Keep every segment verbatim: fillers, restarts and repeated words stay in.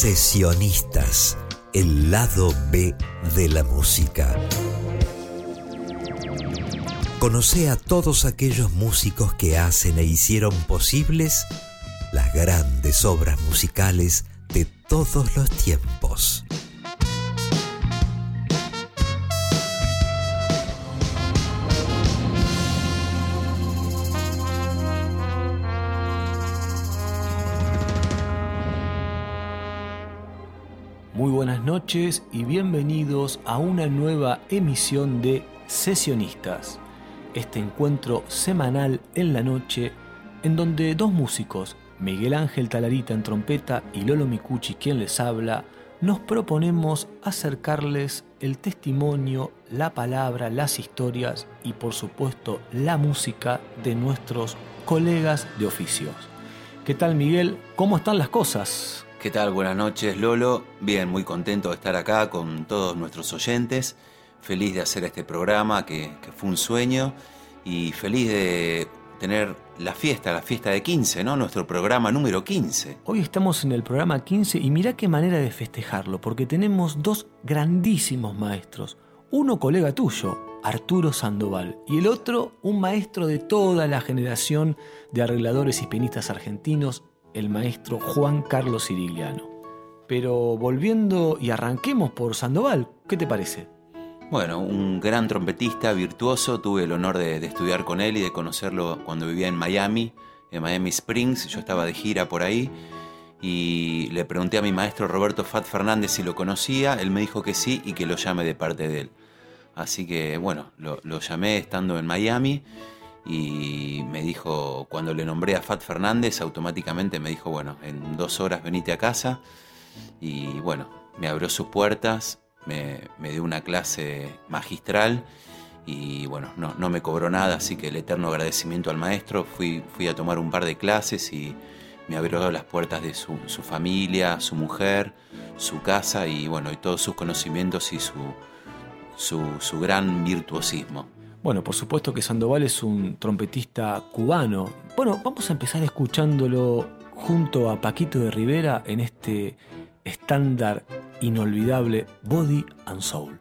Sesionistas, el lado B de la música. Conoce a todos aquellos músicos que hacen e hicieron posibles las grandes obras musicales de todos los tiempos. Muy buenas noches y bienvenidos a una nueva emisión de Sesionistas, este encuentro semanal en la noche en donde dos músicos, Miguel Ángel Talarita en trompeta y Lolo Micucci quien les habla, nos proponemos acercarles el testimonio, la palabra, las historias y por supuesto la música de nuestros colegas de oficios. ¿Qué tal, Miguel? ¿Cómo están las cosas? ¿Qué tal? Buenas noches, Lolo. Bien, muy contento de estar acá con todos nuestros oyentes. Feliz de hacer este programa que, que fue un sueño y feliz de tener la fiesta, la fiesta de quince, ¿no? Nuestro programa número quince. Hoy estamos en el programa quince y mirá qué manera de festejarlo, porque tenemos dos grandísimos maestros. Uno colega tuyo, Arturo Sandoval, y el otro un maestro de toda la generación de arregladores y pianistas argentinos, el maestro Juan Carlos Sirigliano. Pero volviendo y arranquemos por Sandoval, ¿qué te parece? Bueno, un gran trompetista virtuoso, tuve el honor de, de estudiar con él y de conocerlo cuando vivía en Miami, en Miami Springs. Yo estaba de gira por ahí y le pregunté a mi maestro Roberto Fat Fernández si lo conocía. Él me dijo que sí y que lo llame de parte de él. Así que bueno, lo, lo llamé estando en Miami y me dijo, cuando le nombré a Fat Fernández, automáticamente me dijo, bueno, en dos horas venite a casa. Y bueno, me abrió sus puertas, me, me dio una clase magistral y bueno, no, no me cobró nada, así que el eterno agradecimiento al maestro. Fui, fui a tomar un par de clases y me abrió las puertas de su, su familia, su mujer, su casa y bueno, y todos sus conocimientos y su, su, su gran virtuosismo. Bueno, por supuesto que Sandoval es un trompetista cubano. Bueno, vamos a empezar escuchándolo junto a Paquito de Rivera en este estándar inolvidable, Body and Soul.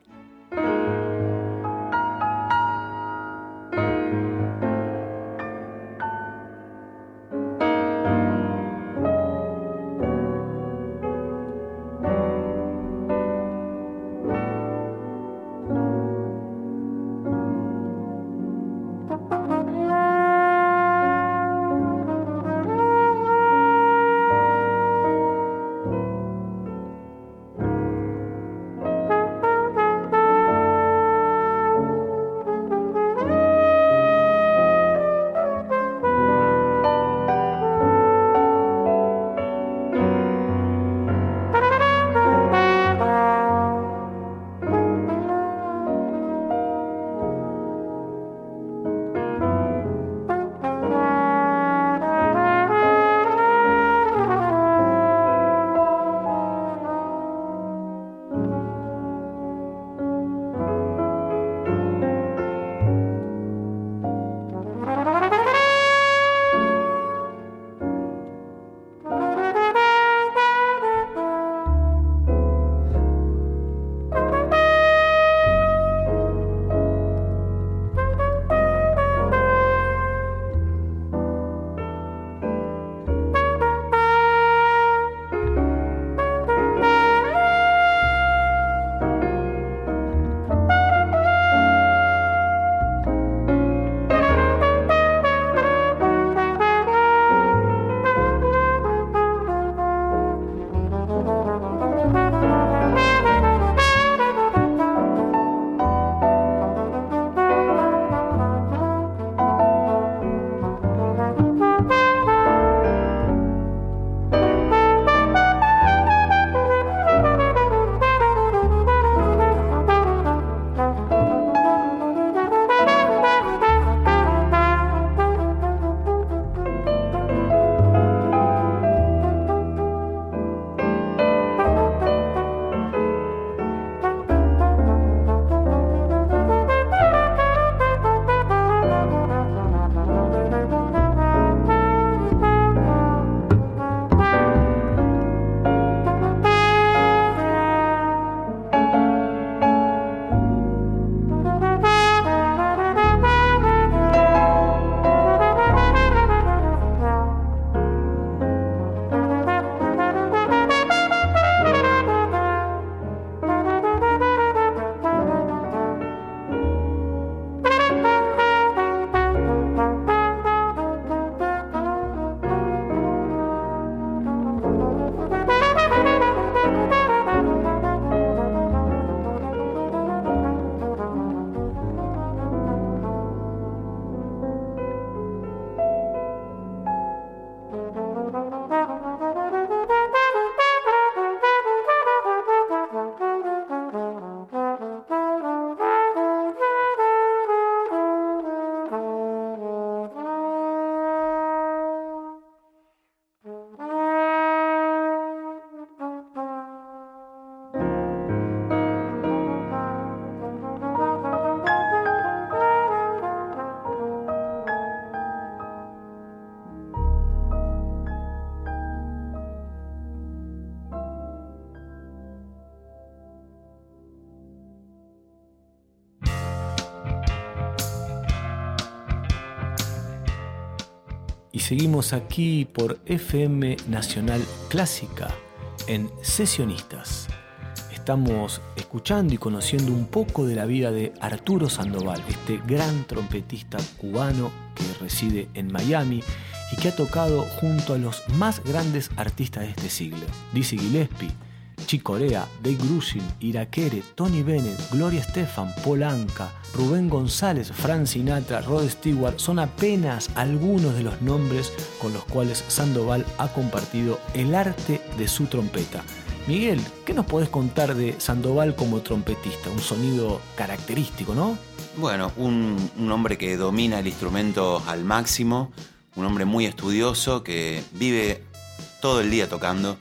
y seguimos aquí por F M Nacional Clásica en Sesionistas. Estamos escuchando y conociendo un poco de la vida de Arturo Sandoval, este gran trompetista cubano que reside en Miami y que ha tocado junto a los más grandes artistas de este siglo. Dizzy Gillespie, Chick Corea, Dave Grusin, Irakere, Tony Bennett, Gloria Estefan, Paul Anka, Rubén González, Frank Sinatra, Rod Stewart son apenas algunos de los nombres con los cuales Sandoval ha compartido el arte de su trompeta. Miguel, ¿qué nos podés contar de Sandoval como trompetista? Un sonido característico, ¿no? Bueno, un, un hombre que domina el instrumento al máximo, un hombre muy estudioso que vive todo el día tocando.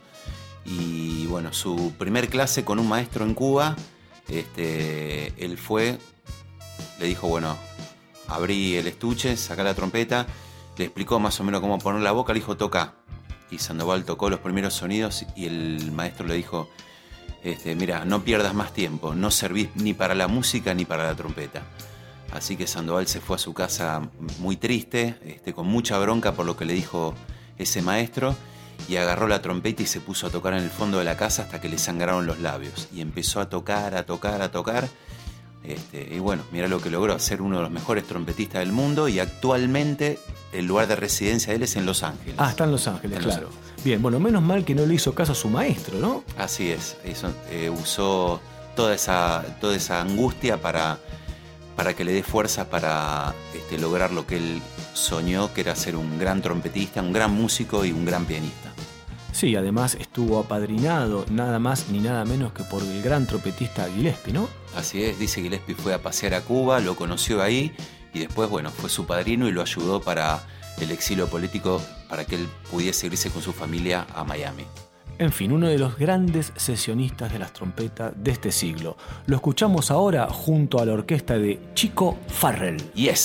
Y bueno, su primer clase con un maestro en Cuba, este, él fue, le dijo, bueno, abrí el estuche, sacá la trompeta, le explicó más o menos cómo poner la boca, le dijo, toca. Y Sandoval tocó los primeros sonidos y el maestro le dijo, este, mira, no pierdas más tiempo, no servís ni para la música ni para la trompeta. Así que Sandoval se fue a su casa muy triste, este, con mucha bronca por lo que le dijo ese maestro, y agarró la trompeta y se puso a tocar en el fondo de la casa hasta que le sangraron los labios. Y empezó a tocar, a tocar, a tocar. Este, y bueno, mira lo que logró, ser uno de los mejores trompetistas del mundo, y actualmente el lugar de residencia de él es en Los Ángeles. Ah, está en Los Ángeles, en claro. Los Ángeles. Bien, bueno, menos mal que no le hizo caso a su maestro, ¿no? Así es, eso, eh, usó toda esa, toda esa angustia para, para que le dé fuerza para este, lograr lo que él soñó, que era ser un gran trompetista, un gran músico y un gran pianista. Sí, además estuvo apadrinado nada más ni nada menos que por el gran trompetista Gillespie, ¿no? Así es, dice Gillespie fue a pasear a Cuba, lo conoció ahí y después, bueno, fue su padrino y lo ayudó para el exilio político, para que él pudiese irse con su familia a Miami. En fin, uno de los grandes sesionistas de las trompetas de este siglo. Lo escuchamos ahora junto a la orquesta de Chico Farrell. Yes.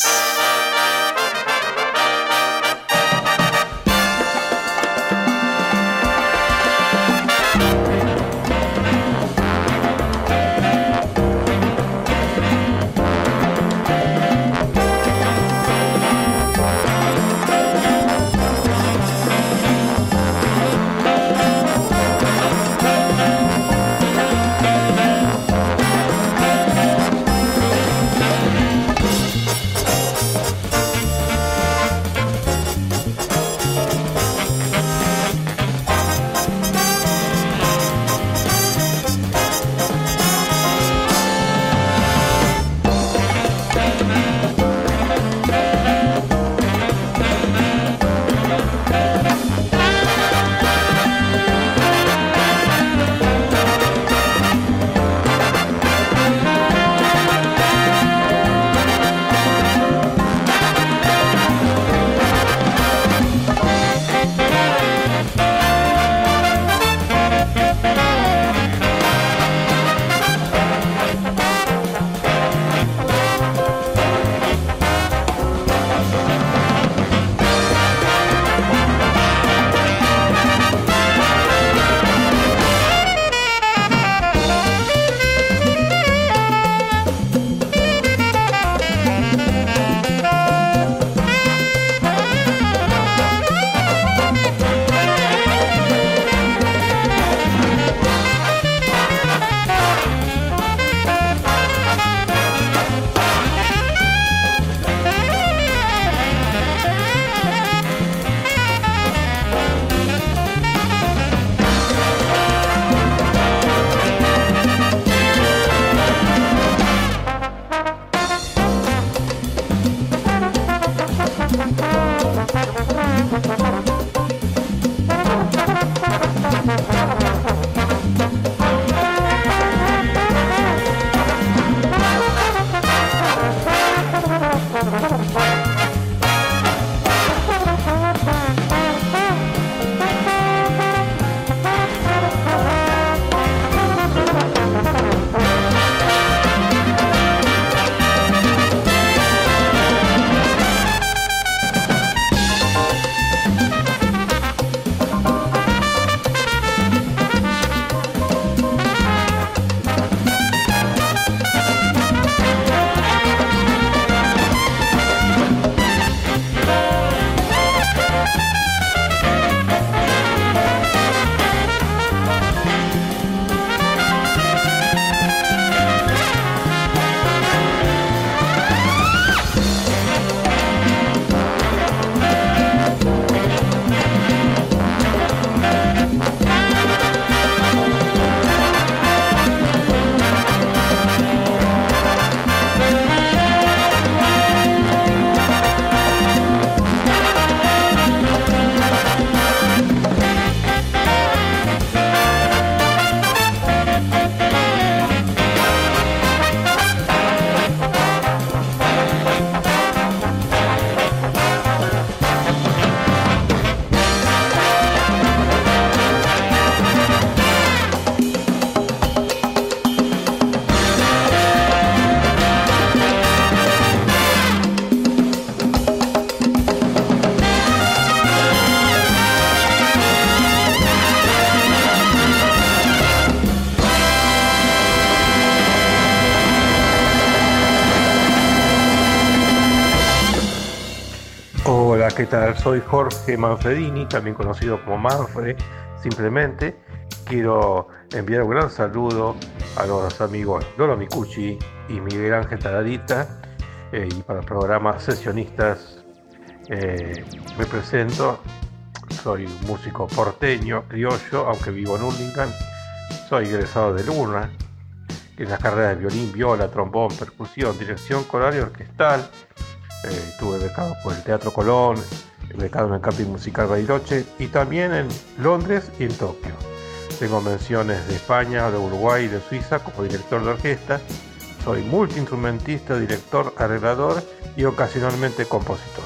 ¿qué tal? Soy Jorge Manfredini, también conocido como Manfre, simplemente. Quiero enviar un gran saludo a los amigos Lolo Micucci y Miguel Ángel Taradita, eh, y para el programa Sesionistas. Eh, me presento, soy músico porteño, criollo, aunque vivo en Hurlingham. Soy egresado de Luna, en las carreras de violín, viola, trombón, percusión, dirección coral y orquestal. Eh, estuve becado por el Teatro Colón, becado en el Camping Musical Bariloche y también en Londres y en Tokio. Tengo menciones de España, de Uruguay y de Suiza como director de orquesta. Soy multiinstrumentista, director, arreglador y ocasionalmente compositor.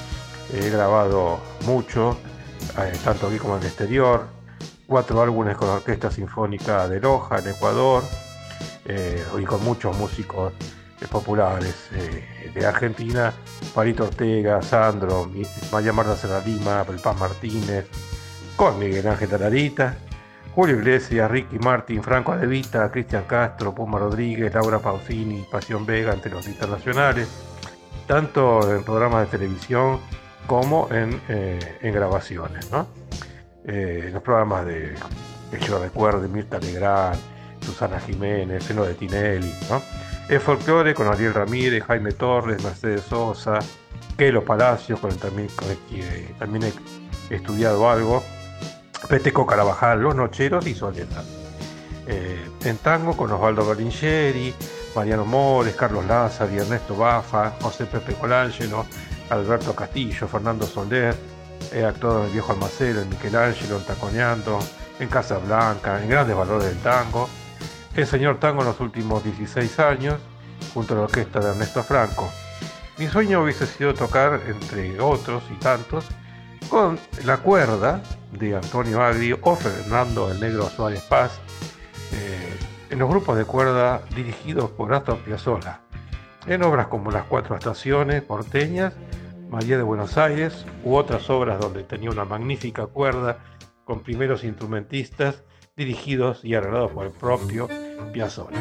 He grabado mucho, eh, tanto aquí como en el exterior. Cuatro álbumes con la Orquesta Sinfónica de Loja en Ecuador, eh, y con muchos músicos eh, populares eh, de Argentina: Palito Ortega, Sandro, María Marta Serra Lima, Belpán Martínez, con Miguel Ángel Taradita, Julio Iglesias, Ricky Martin, Franco De Vita, Cristian Castro, Puma Rodríguez, Laura Pausini, Pasión Vega, entre los internacionales, tanto en programas de televisión como en, eh, en grabaciones, ¿no? Eh, en los programas de que yo recuerdo, Mirta Legrand, Susana Jiménez, Seno de Tinelli, ¿no? El folclore con Ariel Ramírez, Jaime Torres, Mercedes Sosa, Kelo Palacios, con el también, con el que también he estudiado algo, Peteco Carabajal, Los Nocheros y Soledad. Eh, en tango con Osvaldo Berlingeri, Mariano Mores, Carlos Lázaro, Ernesto Bafa, José Pepe Colangelo, Alberto Castillo, Fernando Soler. He actuado en El Viejo Almacero, en Michelangelo, en Taconeando, en Casa Blanca, en Grandes Valores del Tango. El señor tango en los últimos dieciséis años, junto a la orquesta de Ernesto Franco. Mi sueño hubiese sido tocar, entre otros y tantos, con la cuerda de Antonio Agri o Fernando el Negro Suárez Paz, eh, en los grupos de cuerda dirigidos por Astor Piazzolla, en obras como Las Cuatro Estaciones porteñas, María de Buenos Aires, u otras obras donde tenía una magnífica cuerda con primeros instrumentistas dirigidos y arreglados por el propio Piazzolla.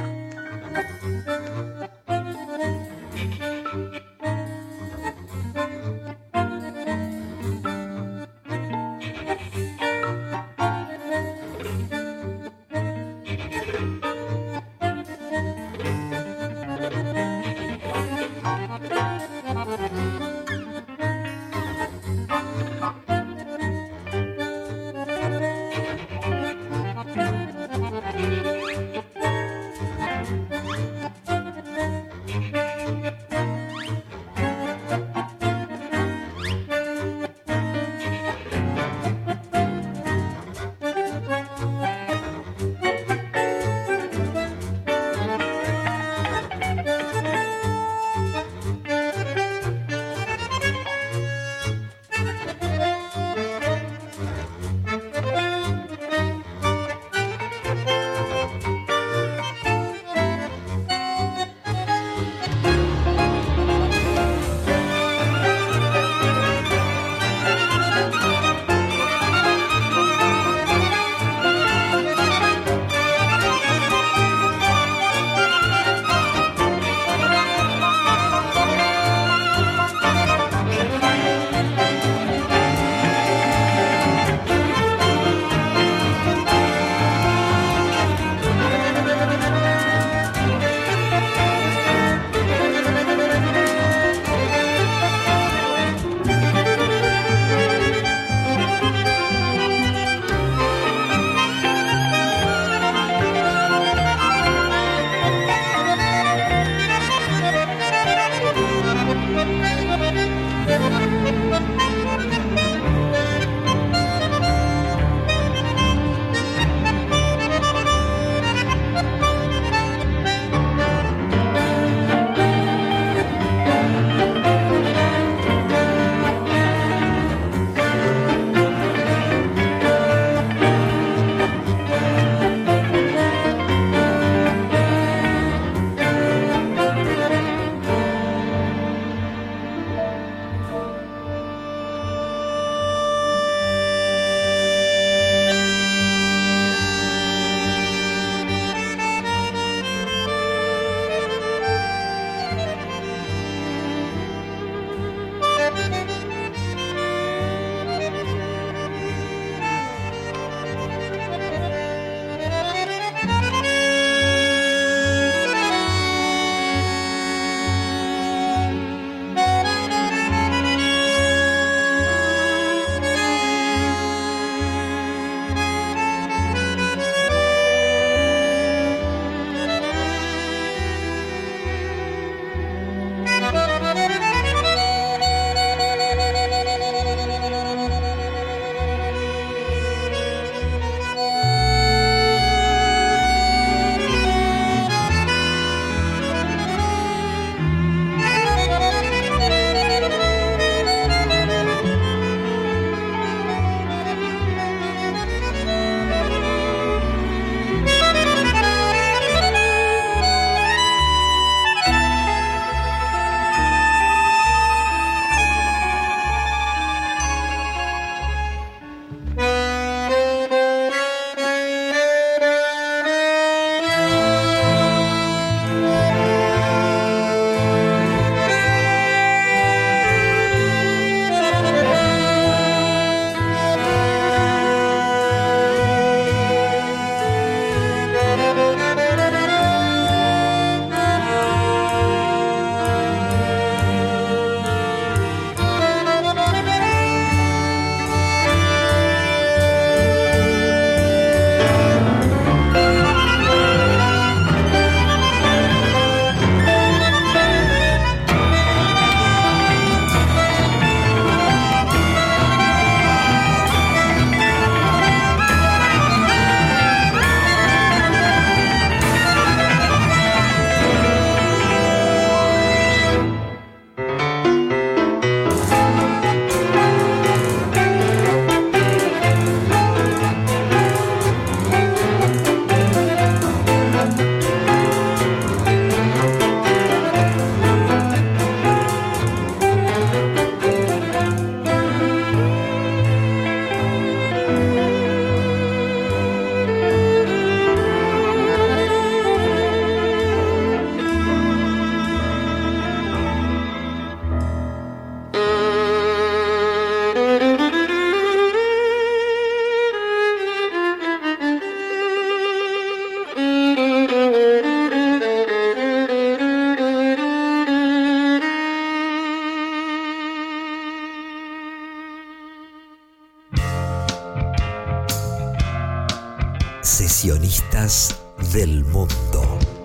Sesionistas del mundo.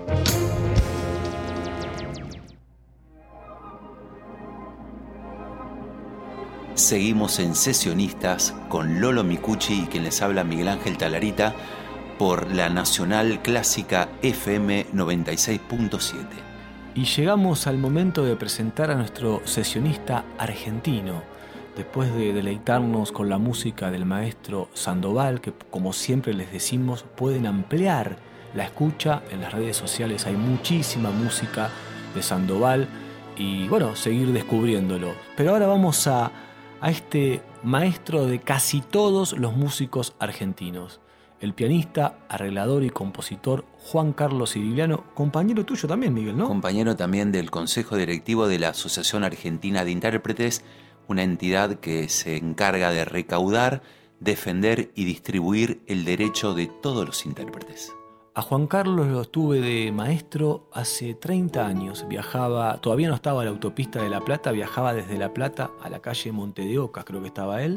Seguimos en Sesionistas con Lolo Micucci y quien les habla Miguel Ángel Talarita por la Nacional Clásica F M noventa y seis punto siete. Y llegamos al momento de presentar a nuestro sesionista argentino. Después de deleitarnos con la música del maestro Sandoval, que como siempre les decimos, pueden ampliar la escucha en las redes sociales. Hay muchísima música de Sandoval y bueno, seguir descubriéndolo. Pero ahora vamos a, a este maestro de casi todos los músicos argentinos. El pianista, arreglador y compositor Juan Carlos Sirigliano, compañero tuyo también, Miguel, ¿no? Compañero también del Consejo Directivo de la Asociación Argentina de Intérpretes, una entidad que se encarga de recaudar, defender y distribuir el derecho de todos los intérpretes. A Juan Carlos lo tuve de maestro hace treinta años. Viajaba, todavía no estaba en la autopista de La Plata, viajaba desde La Plata a la calle Monte de Oca, creo que estaba él.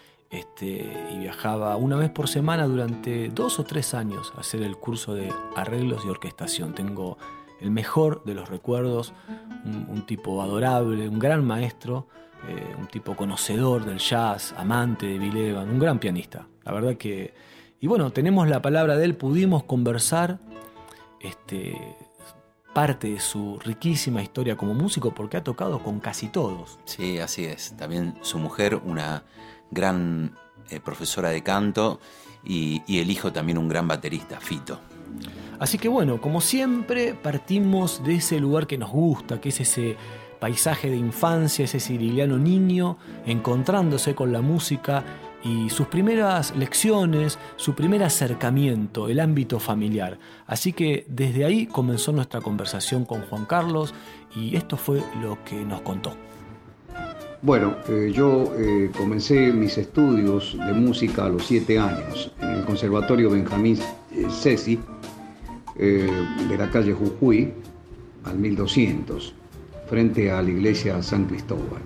Este, y viajaba una vez por semana durante dos o tres años a hacer el curso de arreglos y orquestación. Tengo el mejor de los recuerdos, un, un tipo adorable, un gran maestro, eh, un tipo conocedor del jazz, amante de Bill Evans, un gran pianista. La verdad que... Y bueno, tenemos la palabra de él, pudimos conversar este, parte de su riquísima historia como músico porque ha tocado con casi todos. Sí, así es. También su mujer, una gran eh, profesora de canto y, y el hijo también un gran baterista, Fito. Así que bueno, como siempre partimos de ese lugar que nos gusta, que es ese paisaje de infancia, ese sirigliano niño encontrándose con la música y sus primeras lecciones, su primer acercamiento, el ámbito familiar. Así que desde ahí comenzó nuestra conversación con Juan Carlos y esto fue lo que nos contó. Bueno, eh, yo eh, comencé mis estudios de música a los siete años en el Conservatorio Benjamín eh, Ceci eh, de la calle Jujuy al mil doscientos, frente a la iglesia San Cristóbal.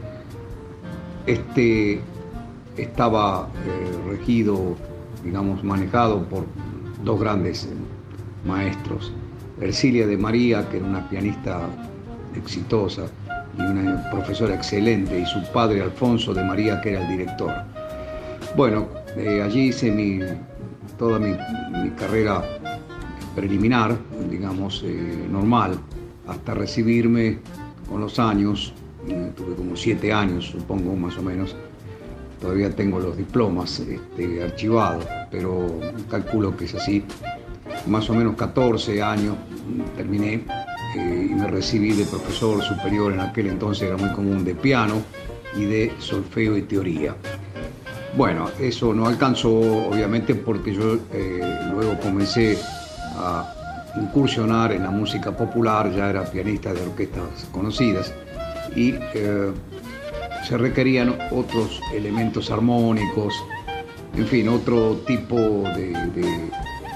Este estaba eh, regido, digamos, manejado por dos grandes eh, maestros. Ercilia de María, que era una pianista exitosa y una profesora excelente, y su padre Alfonso de María, que era el director. Bueno, eh, allí hice mi, toda mi, mi carrera preliminar, digamos, eh, normal, hasta recibirme con los años. Eh, tuve como siete años, supongo, más o menos. Todavía tengo los diplomas este, archivados, pero calculo que es así. Más o menos catorce años terminé eh, y me recibí de profesor superior. En aquel entonces era muy común, de piano y de solfeo y teoría. Bueno, eso no alcanzó, obviamente, porque yo eh, luego comencé a incursionar en la música popular, ya era pianista de orquestas conocidas y eh, se requerían otros elementos armónicos, en fin, otro tipo de... de, de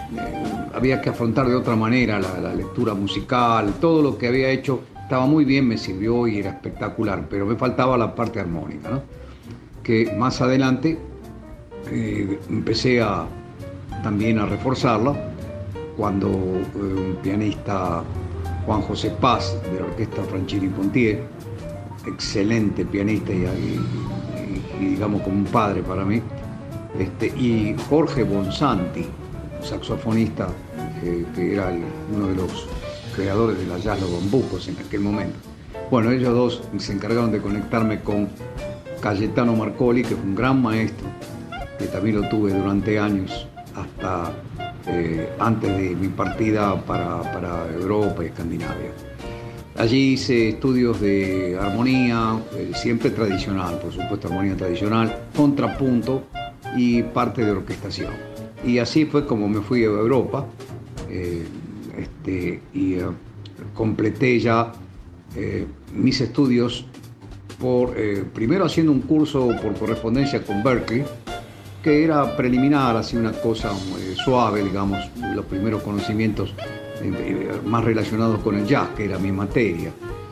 había que afrontar de otra manera la, la lectura musical. Todo lo que había hecho estaba muy bien, me sirvió y era espectacular, pero me faltaba la parte armónica, ¿no? Que más adelante eh, empecé a, también a reforzarla cuando eh, un pianista, Juan José Paz, de la orquesta Franchini Pontier, excelente pianista y, y, y digamos como un padre para mí, este, y Jorge Bonsanti, saxofonista, eh, que era el, uno de los creadores de la jazz Los Bambucos en aquel momento. Bueno, ellos dos se encargaron de conectarme con Cayetano Marcoli, que fue un gran maestro, que también lo tuve durante años, hasta eh, antes de mi partida para, para Europa y Escandinavia. Allí hice estudios de armonía, eh, siempre tradicional, por supuesto, armonía tradicional, contrapunto y parte de orquestación. Y así fue como me fui a Europa eh, este, y eh, completé ya eh, mis estudios por, eh, primero haciendo un curso por correspondencia con Berklee, que era preliminar, así una cosa eh, suave, digamos, los primeros conocimientos eh, más relacionados con el jazz, que era mi materia.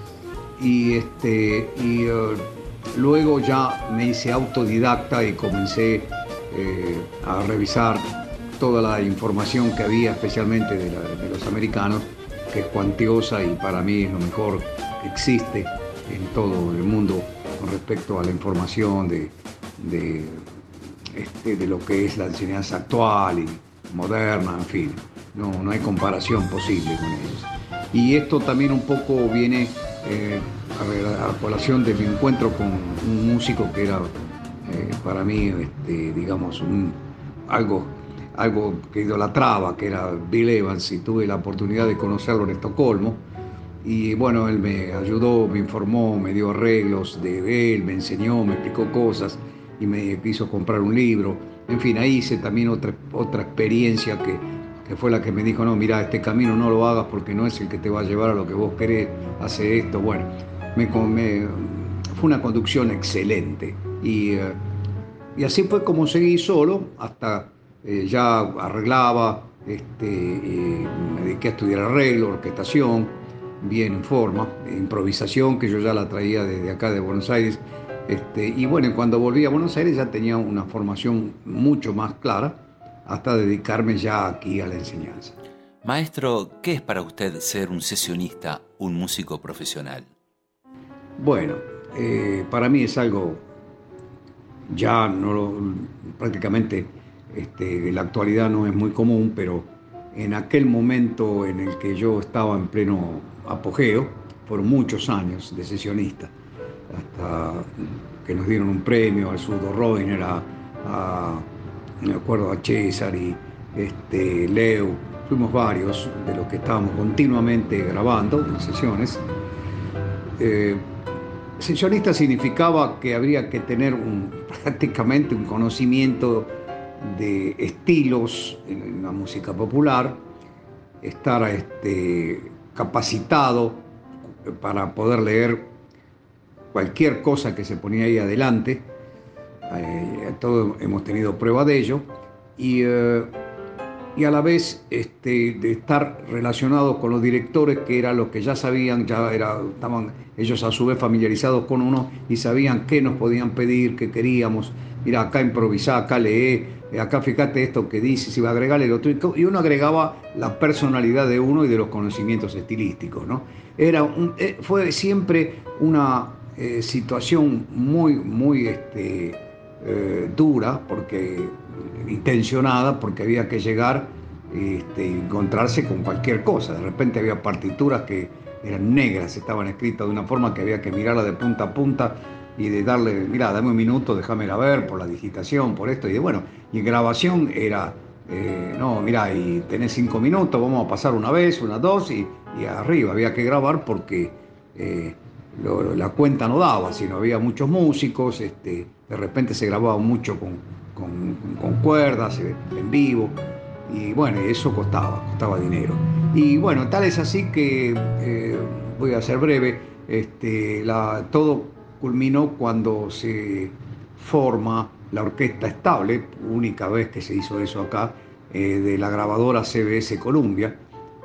Y, este, y eh, luego ya me hice autodidacta y comencé eh, a revisar toda la información que había, especialmente de, la, de los americanos, que es cuantiosa y para mí es lo mejor que existe en todo el mundo con respecto a la información de, de, este, de lo que es la enseñanza actual y moderna, en fin. No, no hay comparación posible con ellos. Y esto también un poco viene eh, a la colación de mi encuentro con un músico que era eh, para mí, este, digamos, un, algo, algo que idolatraba, que era Bill Evans, y tuve la oportunidad de conocerlo en Estocolmo. Y bueno, él me ayudó, me informó, me dio arreglos de él, me enseñó, me explicó cosas y me hizo comprar un libro. En fin, ahí hice también otra, otra experiencia que, que fue la que me dijo, no, mira, este camino no lo hagas porque no es el que te va a llevar a lo que vos querés, hace esto. Bueno, me, me, fue una conducción excelente. Y, uh, y así fue como seguí solo, hasta eh, ya arreglaba, este, eh, me dediqué a estudiar arreglo, orquestación, bien en forma, improvisación, que yo ya la traía desde acá de Buenos Aires. Este, y bueno, cuando volví a Buenos Aires ya tenía una formación mucho más clara, hasta dedicarme ya aquí a la enseñanza. Maestro, ¿qué es para usted ser un sesionista, un músico profesional? Bueno, eh, para mí es algo ya no lo, prácticamente este, en la actualidad no es muy común, pero en aquel momento en el que yo estaba en pleno apogeo, fueron muchos años de sesionista, hasta que nos dieron un premio al Zurdo Reiner, a, a, me acuerdo a César y este, Leo, fuimos varios de los que estábamos continuamente grabando en sesiones. Eh, sesionista significaba que habría que tener un, prácticamente un conocimiento de estilos en la música popular, estar este, capacitado para poder leer cualquier cosa que se ponía ahí adelante. Eh, todos hemos tenido prueba de ello. Y, eh, y a la vez este, de estar relacionados con los directores, que era lo que ya sabían, ya era, estaban ellos a su vez familiarizados con uno y sabían qué nos podían pedir, qué queríamos. Mira, acá improvisá, acá lee, acá fíjate esto que dice, si va a agregarle lo otro. Y uno agregaba la personalidad de uno y de los conocimientos estilísticos, ¿no? Era un, fue siempre una eh, situación muy, muy este, eh, dura, porque, intencionada, porque había que llegar este, y encontrarse con cualquier cosa. De repente había partituras que eran negras, estaban escritas de una forma que había que mirarla de punta a punta y de darle, mira, dame un minuto, déjamela ver por la digitación, por esto, y de bueno, y en grabación era, eh, no, mira, y tenés cinco minutos, vamos a pasar una vez, una, dos, y, y arriba había que grabar porque eh, lo, la cuenta no daba, sino había muchos músicos, este, de repente se grababa mucho con, con, con cuerdas, en vivo, y bueno, eso costaba, costaba dinero. Y bueno, tal es así que, eh, voy a ser breve, este, la, todo culminó cuando se forma la Orquesta Estable, única vez que se hizo eso acá, eh, de la grabadora C B S Columbia,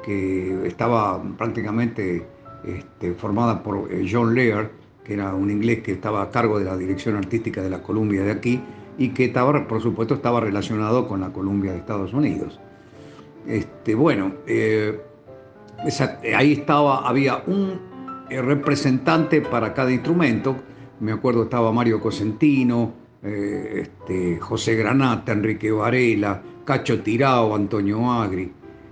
que estaba prácticamente este, formada por eh, John Laird, que era un inglés que estaba a cargo de la dirección artística de la Columbia de aquí, y que estaba, por supuesto, estaba relacionado con la Columbia de Estados Unidos. Este, bueno, eh, esa, ahí estaba, había un representante para cada instrumento. Me acuerdo estaba Mario Cosentino, eh, este, José Granata, Enrique Varela, Cacho Tirao, Antonio Agri.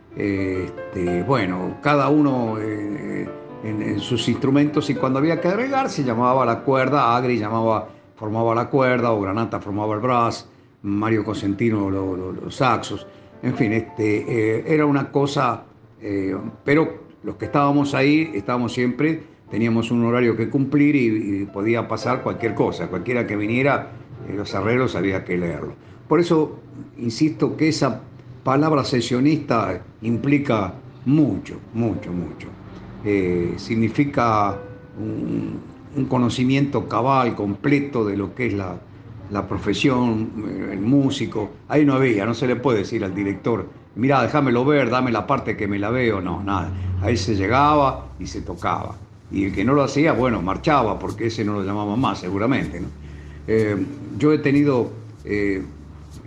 Eh, este, bueno, cada uno eh, en, en sus instrumentos, y cuando había que agregar se llamaba la cuerda, Agri llamaba, formaba la cuerda, o Granata formaba el brass, Mario Cosentino los lo, lo saxos. En fin, este, eh, era una cosa, eh, pero los que estábamos ahí, estábamos siempre, teníamos un horario que cumplir y, y podía pasar cualquier cosa. Cualquiera que viniera, eh, los arreglos había que leerlo. Por eso, insisto que esa palabra sesionista implica mucho, mucho, mucho. Eh, significa un, un conocimiento cabal, completo de lo que es la, la profesión, el músico. Ahí no había, no se le puede decir al director, mirá, déjamelo ver, dame la parte que me la veo, no, nada. Ahí se llegaba y se tocaba. Y el que no lo hacía, bueno, marchaba, porque ese no lo llamaba más, seguramente, ¿no? Eh, yo he tenido eh,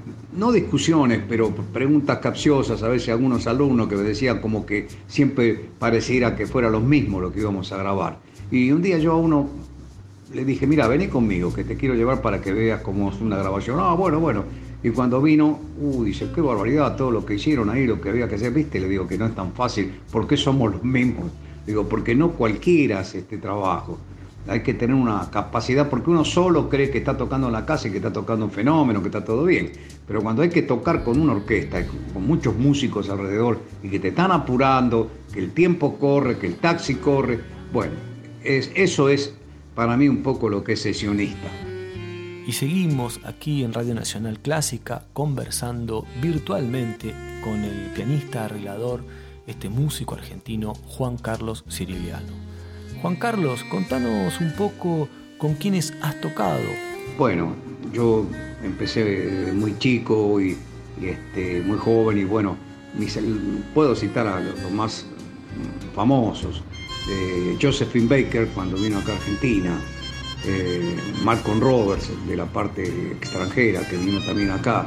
no discusiones, pero preguntas capciosas, a veces algunos alumnos que me decían como que siempre pareciera que fuera lo mismo lo que íbamos a grabar. Y un día yo a uno le dije, mira, vení conmigo, que te quiero llevar para que veas cómo es una grabación. Ah, bueno, bueno. Y cuando vino, uy, dice, qué barbaridad todo lo que hicieron ahí, lo que había que hacer, ¿viste? Le digo que no es tan fácil. ¿Por qué somos los mismos? Digo, porque no cualquiera hace este trabajo. Hay que tener una capacidad, porque uno solo cree que está tocando en la casa y que está tocando un fenómeno, que está todo bien. Pero cuando hay que tocar con una orquesta, con muchos músicos alrededor, y que te están apurando, que el tiempo corre, que el taxi corre, bueno, es, eso es para mí un poco lo que es sesionista. Y seguimos aquí en Radio Nacional Clásica conversando virtualmente con el pianista arreglador, este músico argentino, Juan Carlos Cirigliano. Juan Carlos, contanos un poco con quiénes has tocado. Bueno, yo empecé muy chico y, y este, muy joven y bueno, mis, puedo citar a los, los más famosos. Eh, Josephine Baker cuando vino acá a Argentina, eh, Malcolm Roberts de la parte extranjera que vino también acá.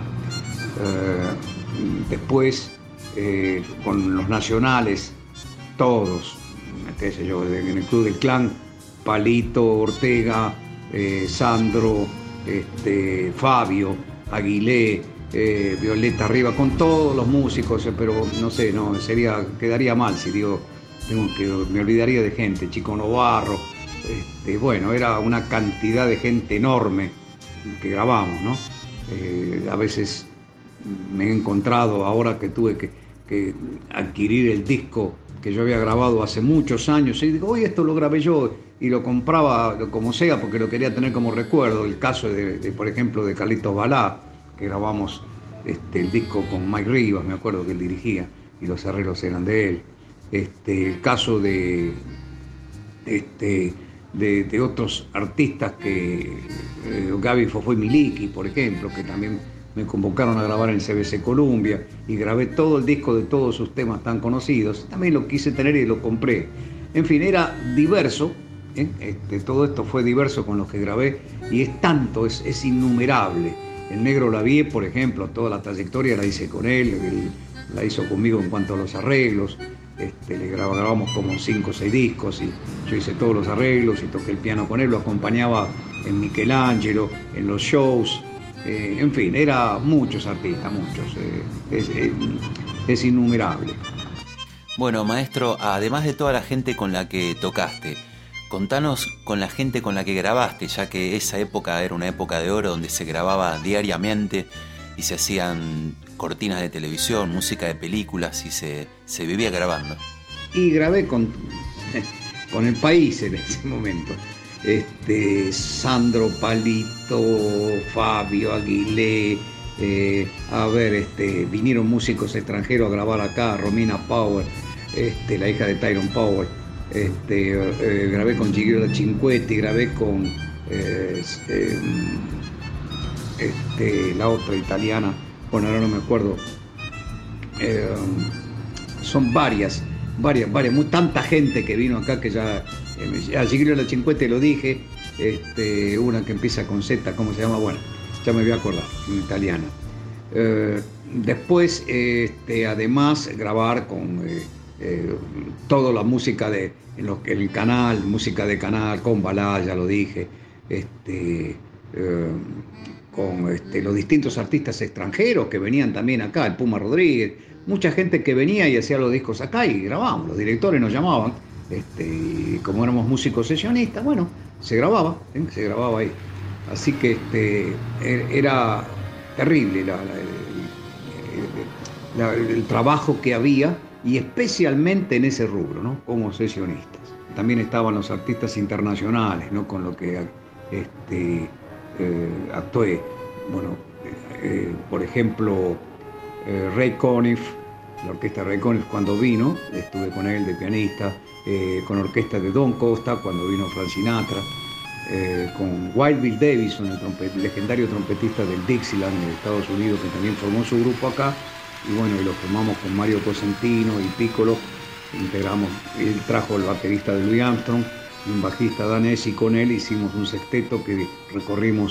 Eh, después eh, con los nacionales, todos. Qué sé yo, en el Club del Clan, Palito, Ortega, eh, Sandro, este, Fabio, Aguilé, eh, Violeta Arriba, con todos los músicos, pero no sé, no, sería, quedaría mal si digo, tengo que, me olvidaría de gente, Chico Novarro, este, bueno, era una cantidad de gente enorme que grabamos, ¿no? Eh, a veces me he encontrado, ahora que tuve que, que adquirir el disco que yo había grabado hace muchos años, y digo, oye, esto lo grabé yo, y lo compraba como sea, porque lo quería tener como recuerdo. El caso, de, de por ejemplo, de Carlitos Balá, que grabamos este, el disco con Mike Rivas, me acuerdo que él dirigía, y los arreglos eran de él. Este, el caso de, este, de, de otros artistas, que eh, Gaby Fofoy Miliki, por ejemplo, que también me convocaron a grabar en C B C Columbia y grabé todo el disco de todos sus temas tan conocidos. También lo quise tener y lo compré. En fin, era diverso, ¿eh? este, todo esto fue diverso con los que grabé y es tanto, es, es innumerable. El Negro Lavie, por ejemplo, toda la trayectoria la hice con él, él la hizo conmigo en cuanto a los arreglos. Este, le grabamos, grabamos como cinco o seis discos y yo hice todos los arreglos y toqué el piano con él, lo acompañaba en Michelangelo, en los shows. Eh, en fin, era muchos artistas, muchos, eh, es, es, es innumerable. Bueno, maestro, además de toda la gente con la que tocaste, contanos con la gente con la que grabaste, ya que esa época era una época de oro donde se grababa diariamente y se hacían cortinas de televisión, música de películas y se, se vivía grabando. Y grabé con, con El País en ese momento. Este, Sandro, Palito, Fabio, Aguilé, eh, a ver, este, vinieron músicos extranjeros a grabar acá, Romina Power, este, la hija de Tyrone Power, este, eh, grabé con Gigliola Cinquetti, grabé con eh, eh, este, la otra italiana, bueno, ahora no me acuerdo, eh, son varias, varias, varias, muy, tanta gente que vino acá que ya... A Gigliola Cinquetti lo dije, este, una que empieza con Z, ¿cómo se llama? Bueno, ya me voy a acordar, en italiana. Eh, después, este, además, grabar con eh, eh, toda la música de, en, lo, en el canal, música de canal, con Balá, ya lo dije, este, eh, con este, los distintos artistas extranjeros que venían también acá, el Puma Rodríguez, mucha gente que venía y hacía los discos acá y grabábamos, los directores nos llamaban. Este, y como éramos músicos sesionistas, bueno, se grababa, ¿eh? se grababa ahí. Así que este, era terrible la, la, el, el, el trabajo que había, y especialmente en ese rubro, ¿no? Como sesionistas. También estaban los artistas internacionales, ¿no? Con lo que este, eh, actué. Bueno, eh, por ejemplo, eh, Ray Conniff, la orquesta Ray Conniff cuando vino, estuve con él de pianista, eh, con orquesta de Don Costa cuando vino Frank Sinatra, eh, con Wild Bill Davison, el, trompet, el legendario trompetista del Dixieland de Estados Unidos, que también formó su grupo acá, y bueno, y lo formamos con Mario Cosentino y Piccolo, integramos, él trajo el baterista de Louis Armstrong y un bajista danés, y con él hicimos un sexteto que recorrimos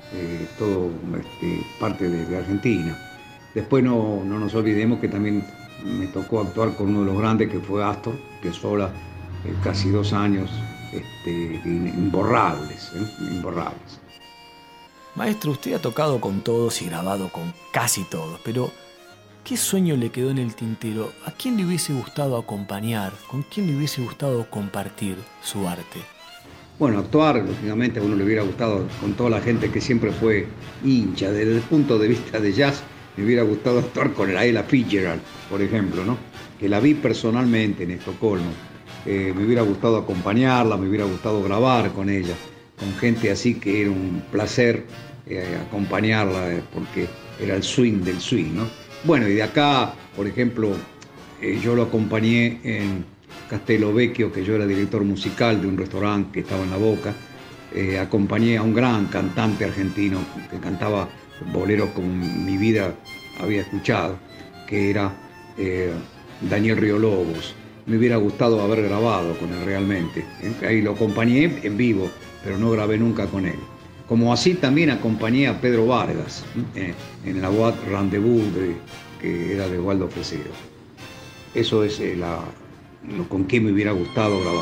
eh, todo este, parte de, de Argentina. Después no, no nos olvidemos que también me tocó actuar con uno de los grandes que fue Astor, que sola eh, casi dos años este, imborrables, ¿eh? imborrables. Maestro, usted ha tocado con todos y grabado con casi todos, pero ¿qué sueño le quedó en el tintero? ¿A quién le hubiese gustado acompañar? ¿Con quién le hubiese gustado compartir su arte? Bueno, actuar, lógicamente, a uno le hubiera gustado con toda la gente que siempre fue hincha. Desde el punto de vista de jazz, me hubiera gustado actuar con la Ella Fitzgerald, por ejemplo, ¿no? Que la vi personalmente en Estocolmo. Eh, me hubiera gustado acompañarla, me hubiera gustado grabar con ella, con gente así que era un placer eh, acompañarla, eh, porque era el swing del swing, ¿no? Bueno, y de acá, por ejemplo, eh, yo lo acompañé en Castellovecchio, que yo era director musical de un restaurante que estaba en La Boca. Eh, acompañé a un gran cantante argentino que cantaba boleros como mi vida había escuchado, que era eh, Daniel Río Lobos. Me hubiera gustado haber grabado con él realmente. ¿eh? Ahí lo acompañé en vivo, pero no grabé nunca con él. Como así también acompañé a Pedro Vargas ¿eh? en la Boîte Rendezvous, de, que era de Waldo Fresero. Eso es eh, la, lo con qué me hubiera gustado grabar.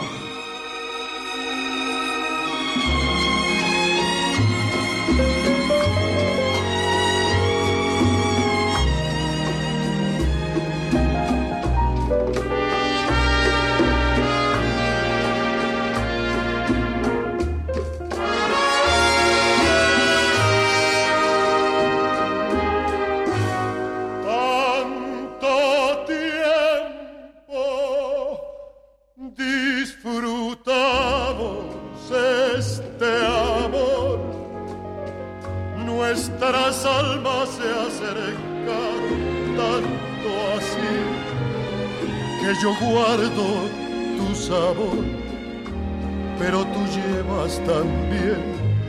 Yo guardo tu sabor, pero tú llevas también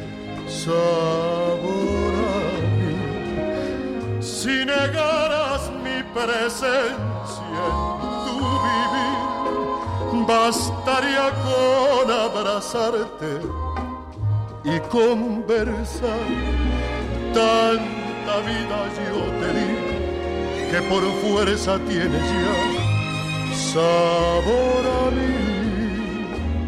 sabor a mí. Si negaras mi presencia en tu vivir, bastaría con abrazarte y conversar. Tanta vida yo te di que por fuerza tienes ya sabor a mí.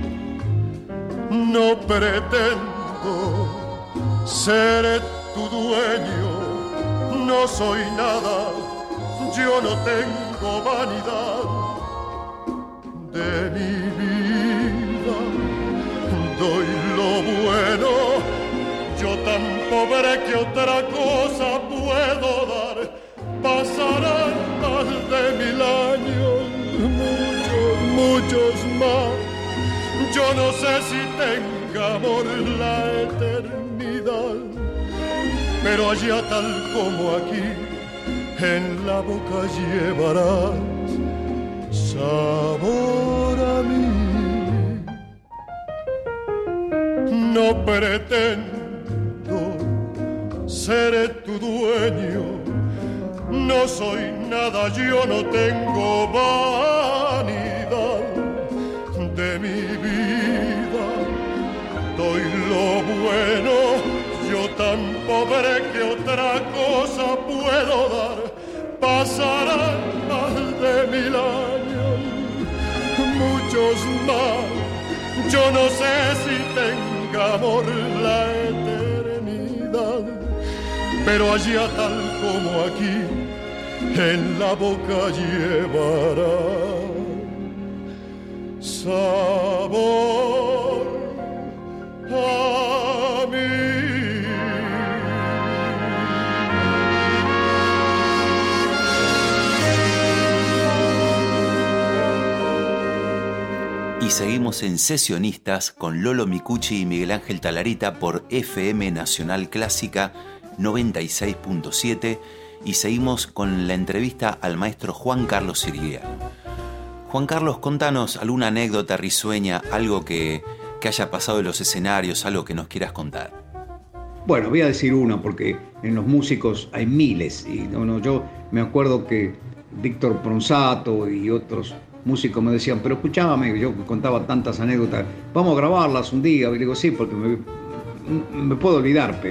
No pretendo ser tu dueño, no soy nada, yo no tengo vanidad de mi vida. Doy lo bueno, yo tan pobre que otra cosa puedo dar. Pasarán más de mil años, muchos, muchos más. Yo no sé si tenga amor la eternidad, pero allá tal como aquí, en la boca llevarás sabor a mí. No pretendo ser tu dueño, no soy nada, yo no tengo vanidad de mi vida. Doy lo bueno, yo tan pobre que otra cosa puedo dar. Pasarán más de mil años, muchos más. Yo no sé si tenga amor la eternidad, pero allá tal como aquí, en la boca llevará sabor a mí. Y seguimos en Sesionistas con Lolo Micucci y Miguel Ángel Talarita por F M Nacional Clásica noventa y seis punto siete, y seguimos con la entrevista al maestro Juan Carlos Sirigliano. Juan Carlos, contanos alguna anécdota risueña, algo que, que haya pasado en los escenarios, algo que nos quieras contar. Bueno, voy a decir una porque en los músicos hay miles. Y no, no, yo me acuerdo que Víctor Pronsato y otros músicos me decían, pero escuchábame, yo contaba tantas anécdotas, vamos a grabarlas un día. Y digo, sí, porque me, me puedo olvidar, pero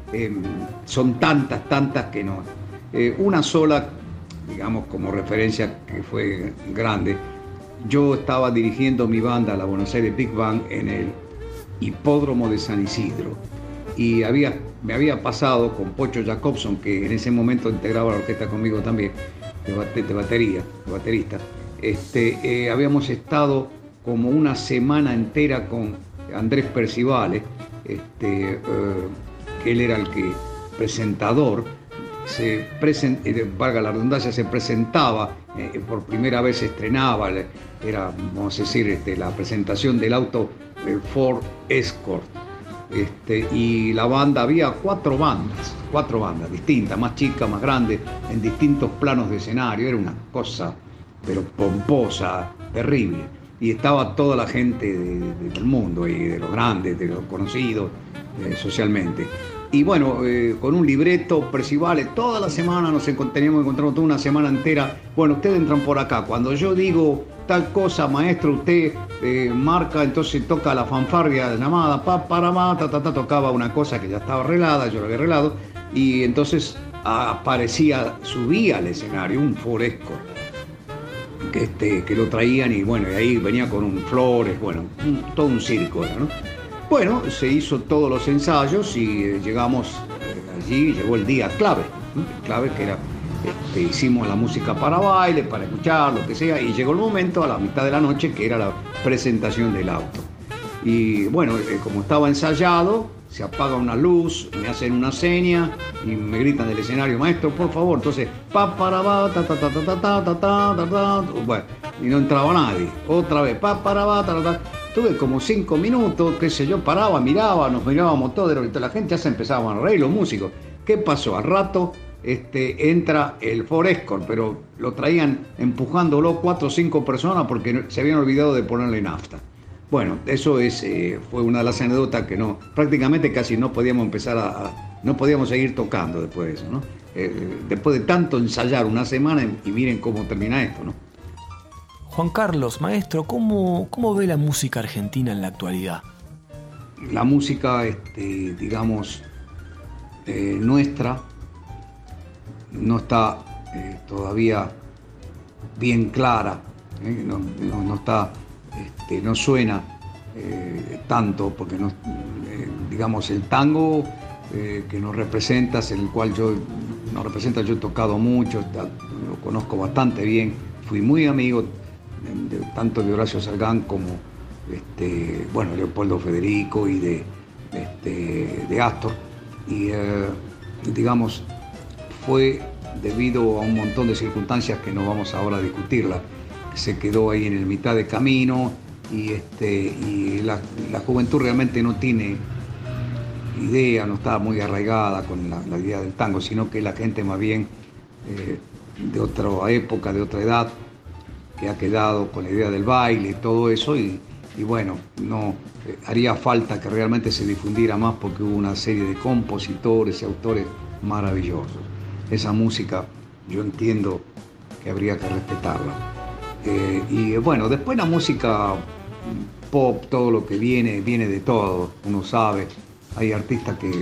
eh, son tantas, tantas que no. Eh, una sola, digamos, como referencia que fue grande. Yo estaba dirigiendo mi banda, la Buenos Aires Big Band, en el hipódromo de San Isidro. Y había, me había pasado con Pocho Jacobson, que en ese momento integraba la orquesta conmigo también, de, bate, de batería, de baterista. Este, eh, habíamos estado como una semana entera con Andrés Percivale, este, eh, que él era el que presentador, se present, eh, valga la redundancia, se presentaba, eh, por primera vez se estrenaba, era, vamos a decir, este, la presentación del auto eh, Ford Escort. Este, y la banda, había cuatro bandas, cuatro bandas distintas, más chicas, más grandes, en distintos planos de escenario. Era una cosa, pero pomposa, terrible. Y estaba toda la gente de, de, del mundo, y de los grandes, de los conocidos eh, socialmente. Y bueno, eh, con un libreto, Percivale, toda la semana nos teníamos que encontrar toda una semana entera. Bueno, ustedes entran por acá. Cuando yo digo tal cosa, maestro, usted eh, marca, entonces toca la fanfarria llamada, pa, para, ma, ta, ta, ta, tocaba una cosa que ya estaba arreglada, yo lo había arreglado, y entonces aparecía, subía al escenario un Ford Escort, que, este, que lo traían, y bueno, y ahí venía con un Flores, bueno, un, todo un circo era, ¿no? Bueno, se hizo todos los ensayos y eh, llegamos eh, allí, llegó el día clave, ¿no? El clave que era, este, hicimos la música para baile, para escuchar, lo que sea, y llegó el momento a la mitad de la noche que era la presentación del auto. Y bueno, eh, como estaba ensayado, se apaga una luz, me hacen una seña y me gritan del escenario, maestro, por favor. Entonces, pa, para, va, ta, ta, ta, ta, ta, ta, ta, ta, ta, ta, bueno, y no entraba nadie. Otra vez, pa, para, va, ta, ta, ta. Tuve como cinco minutos, qué sé yo, paraba, miraba, nos mirábamos todos, la gente ya se empezaba a reír, los músicos. ¿Qué pasó? Al rato este, entra el Ford Escort, pero lo traían empujándolo cuatro o cinco personas porque se habían olvidado de ponerle nafta. Bueno, eso es, eh, fue una de las anécdotas que no, prácticamente casi no podíamos empezar a, a no podíamos seguir tocando después de eso, ¿no? Eh, después de tanto ensayar una semana, y miren cómo termina esto, ¿no? Juan Carlos, maestro, ¿cómo, cómo ve la música argentina en la actualidad? La música, este, digamos, eh, nuestra, no está eh, todavía bien clara, ¿eh? no, no, no está, este, no suena eh, tanto, porque no, eh, digamos, el tango eh, que nos representa, en el cual yo nos representa, yo he tocado mucho, está, lo conozco bastante bien, fui muy amigo de, de, tanto de Horacio Salgán como este, bueno, Leopoldo Federico y de, este, de Astor, y eh, digamos, fue debido a un montón de circunstancias que no vamos ahora a discutirla, que se quedó ahí en el mitad de camino, y, este, y la, la juventud realmente no tiene idea, no está muy arraigada con la, la idea del tango, sino que la gente más bien eh, de otra época, de otra edad, que ha quedado con la idea del baile y todo eso, y, y bueno, no eh, haría falta que realmente se difundiera más, porque hubo una serie de compositores y autores maravillosos. Esa música yo entiendo que habría que respetarla. Eh, y bueno, después la música pop, todo lo que viene, viene de todo, uno sabe. Hay artistas que,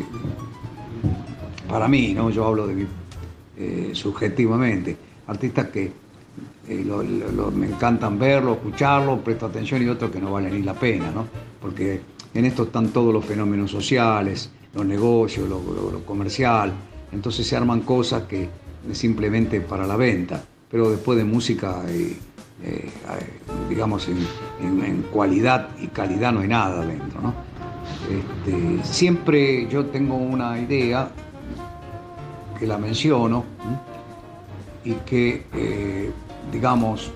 para mí, ¿no? Yo hablo de mí eh, subjetivamente, artistas que eh, lo, lo, lo, me encantan verlo, escucharlo, presto atención, y otros que no valen ni la pena, ¿no? Porque en esto están todos los fenómenos sociales, los negocios, lo, lo, lo comercial. Entonces se arman cosas que simplemente para la venta, pero después de música, eh, eh, digamos, en, en, en cualidad y calidad no hay nada dentro, ¿no? Este, siempre yo tengo una idea que la menciono, ¿sí? Y que, eh, digamos,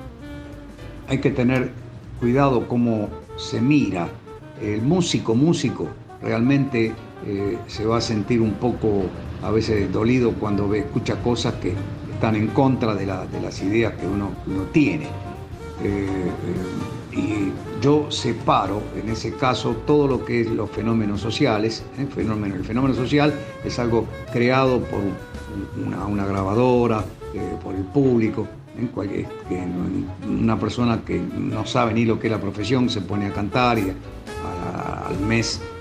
hay que tener cuidado cómo se mira. El músico, músico, realmente eh, se va a sentir un poco a veces dolido cuando ve, escucha cosas que están en contra de, la, de las ideas que uno, uno tiene. Eh, eh, y yo separo, en ese caso, todo lo que es los fenómenos sociales. ¿eh? Fenómeno, el fenómeno social es algo creado por una, una grabadora, eh, por el público. ¿eh? Cualquier, que una persona que no sabe ni lo que es la profesión se pone a cantar y a, a, al mes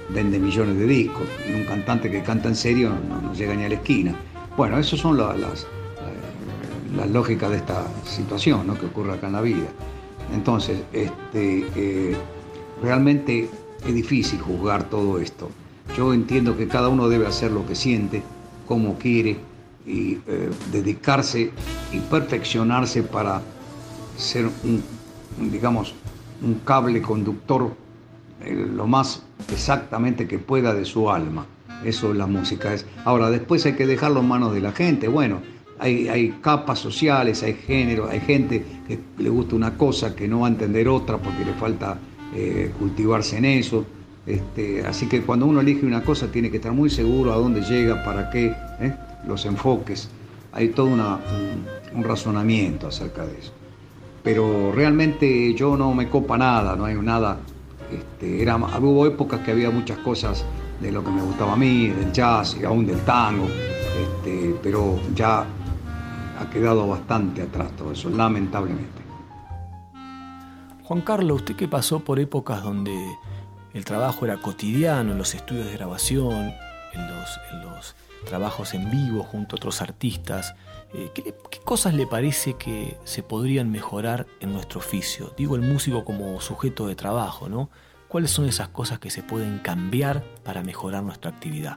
vende millones de discos. Y un cantante que canta en serio no, no llega ni a la esquina. Bueno, esas son la, las, las lógicas de esta situación, ¿no?, que ocurre acá en la vida. Entonces, este, eh, realmente es difícil juzgar todo esto. Yo entiendo que cada uno debe hacer lo que siente, como quiere, y eh, dedicarse y perfeccionarse para ser un, un, digamos, un cable conductor eh, lo más exactamente que pueda de su alma. Eso es la música. Es. Ahora, después hay que dejarlo en manos de la gente. Bueno, hay, hay capas sociales, hay género, hay gente que le gusta una cosa que no va a entender otra porque le falta eh, cultivarse en eso. Este, así que cuando uno elige una cosa tiene que estar muy seguro a dónde llega, para qué, ¿eh? los enfoques. Hay todo una, un, un razonamiento acerca de eso. Pero realmente yo no me copa nada, no hay nada. Este, era, hubo épocas que había muchas cosas de lo que me gustaba a mí, del jazz y aún del tango, este, pero ya ha quedado bastante atrás todo eso, lamentablemente. Juan Carlos, usted que pasó por épocas donde el trabajo era cotidiano, en los estudios de grabación, en los, en los trabajos en vivo junto a otros artistas, eh, ¿qué, ¿qué cosas le parece que se podrían mejorar en nuestro oficio? Digo, el músico como sujeto de trabajo, ¿no? ¿Cuáles son esas cosas que se pueden cambiar para mejorar nuestra actividad?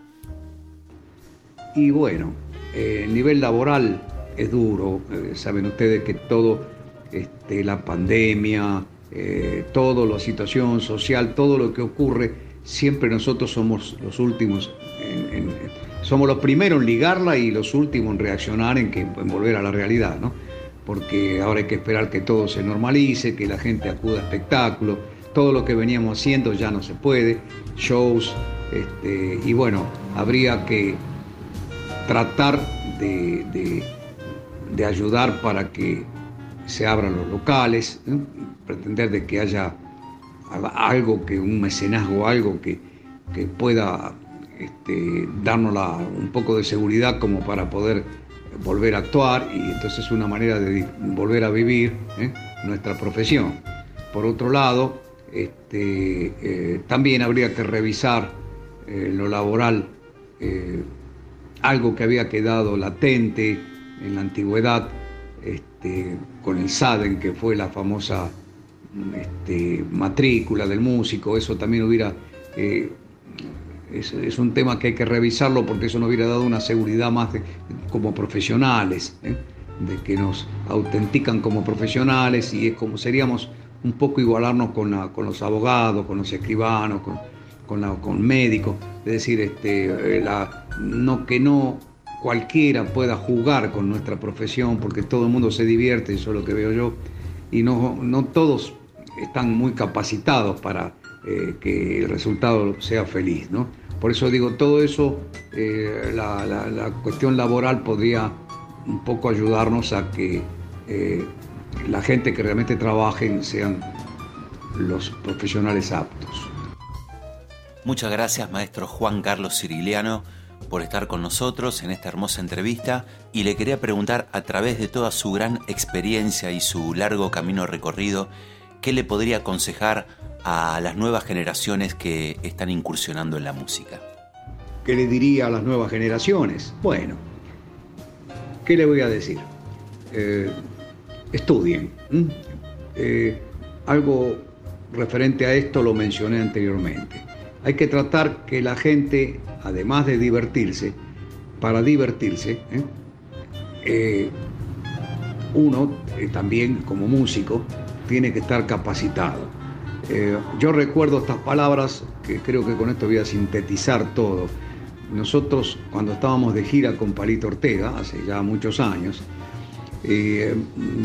Y bueno, eh, el nivel laboral es duro. Eh, saben ustedes que todo, este, la pandemia, eh, toda la situación social, todo lo que ocurre, siempre nosotros somos los últimos, en, en, somos los primeros en ligarla y los últimos en reaccionar, en, que, en volver a la realidad, ¿no? Porque ahora hay que esperar que todo se normalice, que la gente acuda a espectáculos. Todo lo que veníamos haciendo ya no se puede, shows, este, y bueno, habría que tratar de, de, de ayudar para que se abran los locales, ¿eh? Pretender de que haya algo, que un mecenazgo, algo que, que pueda este, darnos la, un poco de seguridad como para poder volver a actuar, y entonces es una manera de volver a vivir, ¿eh? nuestra profesión. Por otro lado, Este, eh, también habría que revisar eh, lo laboral, eh, algo que había quedado latente en la antigüedad, este, con el SADEN, que fue la famosa este, matrícula del músico. Eso también hubiera, eh, es, es un tema que hay que revisarlo, porque eso nos hubiera dado una seguridad más de, como profesionales, ¿eh? de que nos autentican como profesionales, y es como seríamos un poco igualarnos con, la, con los abogados, con los escribanos, con, con, la, con médicos. Es decir, este, la, no, que no cualquiera pueda jugar con nuestra profesión, porque todo el mundo se divierte, eso es lo que veo yo, y no, no todos están muy capacitados para eh, que el resultado sea feliz, ¿no? Por eso digo, todo eso, eh, la, la, la cuestión laboral podría un poco ayudarnos a que eh, la gente que realmente trabajen sean los profesionales aptos. Muchas gracias, maestro Juan Carlos Cirigliano, por estar con nosotros en esta hermosa entrevista, y le quería preguntar, a través de toda su gran experiencia y su largo camino recorrido, ¿qué le podría aconsejar a las nuevas generaciones que están incursionando en la música? ¿Qué le diría a las nuevas generaciones? Bueno, ¿qué le voy a decir? Eh, Estudien. ¿Mm? Eh, algo referente a esto lo mencioné anteriormente. Hay que tratar que la gente, además de divertirse, para divertirse, ¿eh? Eh, uno eh, también como músico tiene que estar capacitado. Eh, yo recuerdo estas palabras, que creo que con esto voy a sintetizar todo. Nosotros, cuando estábamos de gira con Palito Ortega, hace ya muchos años, Eh,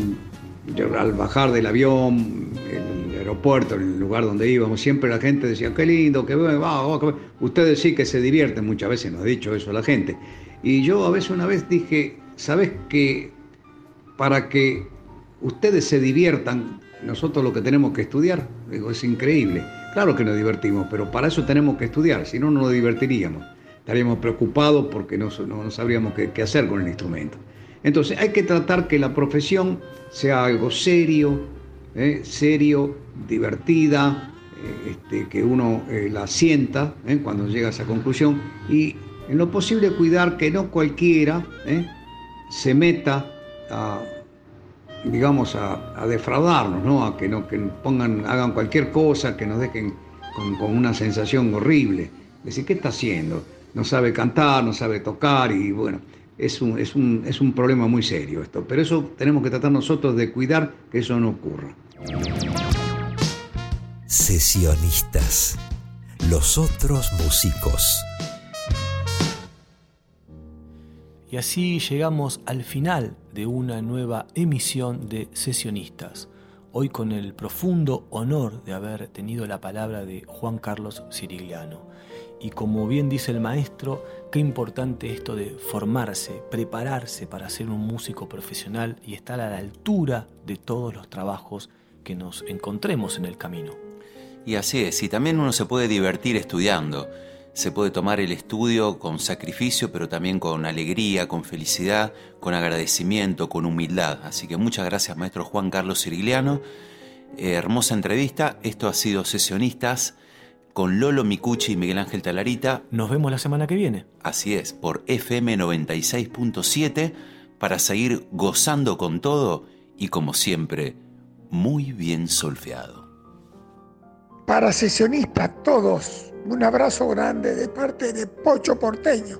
al bajar del avión, el aeropuerto, en el lugar donde íbamos, siempre la gente decía, qué lindo, que va, va, que ustedes sí que se divierten, muchas veces nos ha dicho eso la gente. Y yo a veces una vez dije, ¿sabes qué? Para que ustedes se diviertan, nosotros lo que tenemos que estudiar. Digo, es increíble. Claro que nos divertimos, pero para eso tenemos que estudiar, si no, no nos divertiríamos. Estaríamos preocupados porque no, no, no sabríamos qué, qué hacer con el instrumento. Entonces hay que tratar que la profesión sea algo serio, ¿eh? serio, divertida, eh, este, que uno eh, la sienta eh, cuando llega a esa conclusión, y en lo posible cuidar que no cualquiera eh, se meta a, digamos, a, a defraudarnos, ¿no? A que no que pongan, hagan cualquier cosa que nos dejen con, con una sensación horrible. Decir, ¿qué está haciendo? No sabe cantar, no sabe tocar, y bueno, es un, es un, es un problema muy serio esto. Pero eso tenemos que tratar nosotros de cuidar que eso no ocurra. Sesionistas, los otros músicos. Y así llegamos al final de una nueva emisión de Sesionistas. Hoy con el profundo honor de haber tenido la palabra de Juan Carlos Cirigliano. Y como bien dice el maestro, qué importante esto de formarse, prepararse para ser un músico profesional y estar a la altura de todos los trabajos que nos encontremos en el camino. Y así es, y también uno se puede divertir estudiando. Se puede tomar el estudio con sacrificio, pero también con alegría, con felicidad, con agradecimiento, con humildad. Así que muchas gracias, maestro Juan Carlos Cirigliano. Eh, hermosa entrevista. Esto ha sido Sesionistas con Lolo Micucci y Miguel Ángel Talarita. Nos vemos la semana que viene. Así es, por F M noventa y seis punto siete, para seguir gozando con todo y, como siempre, muy bien solfeado. Para Sesionistas todos, un abrazo grande de parte de Pocho Porteño.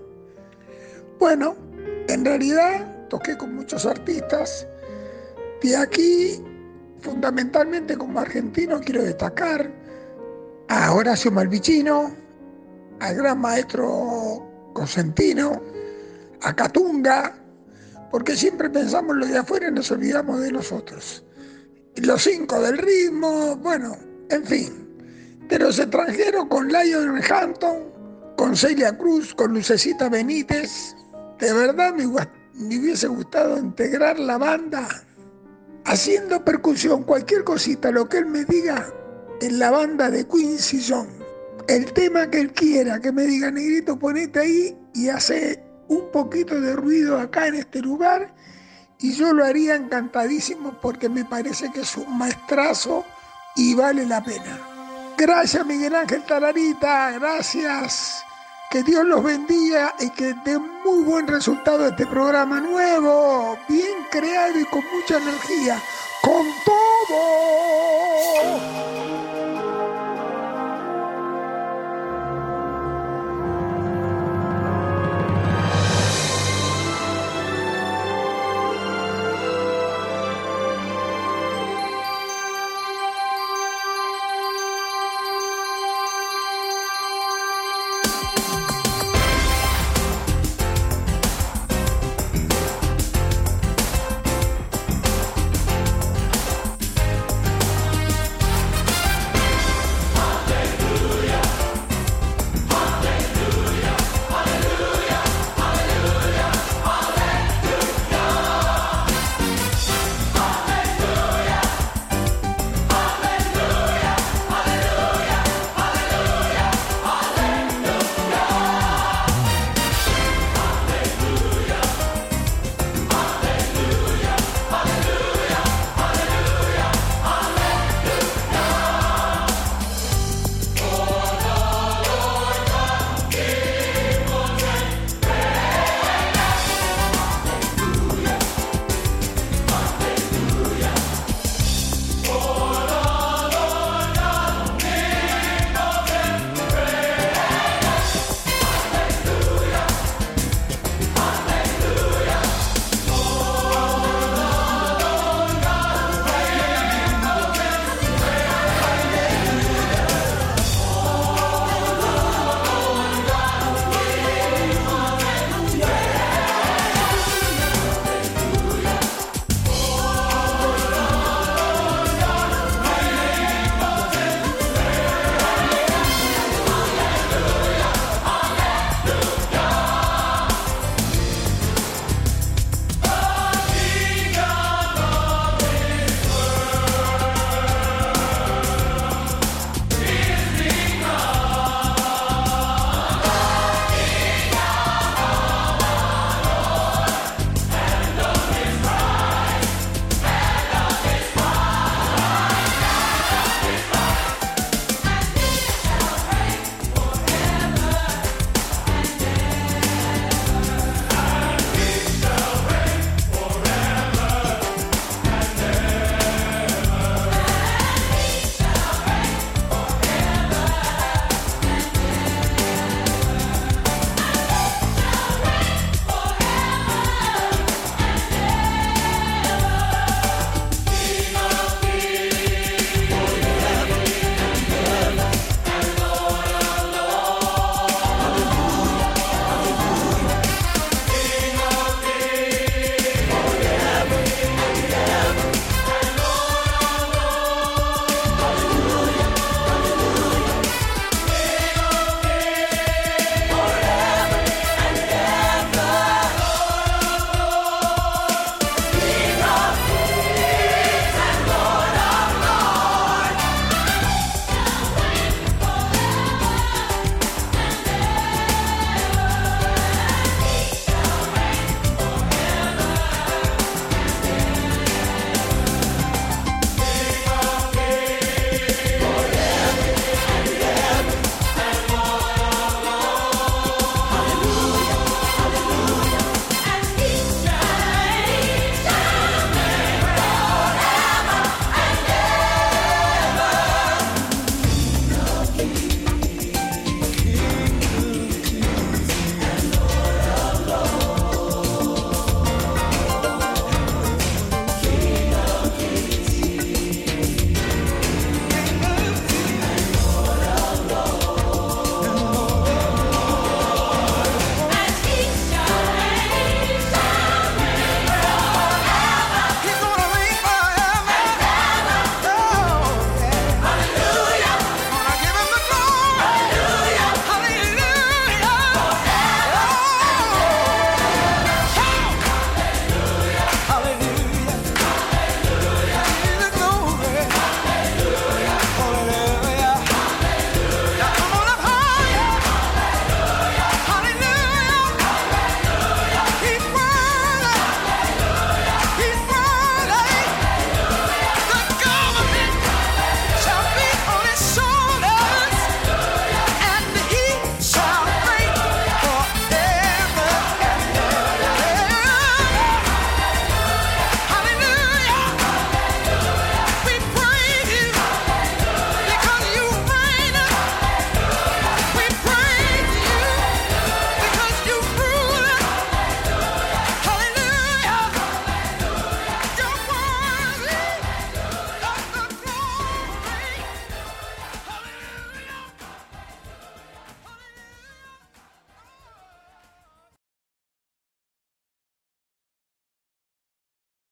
Bueno, en realidad toqué con muchos artistas. De aquí, fundamentalmente como argentino, quiero destacar a Horacio Malvicino, al gran maestro Cosentino, a Catunga, porque siempre pensamos lo de afuera y nos olvidamos de los otros. Los cinco del ritmo, bueno, en fin. De los extranjeros, con Lionel Hampton, con Celia Cruz, con Lucecita Benítez. De verdad me, me hubiese gustado integrar la banda haciendo percusión, cualquier cosita, lo que él me diga, en la banda de Quincy Jones. El tema que él quiera, que me diga, negrito, ponete ahí y hace un poquito de ruido acá en este lugar, y yo lo haría encantadísimo porque me parece que es un maestrazo y vale la pena. Gracias, Miguel Ángel Talarita, gracias. Que Dios los bendiga y que dé muy buen resultado este programa nuevo, bien creado y con mucha energía. ¡Con todo!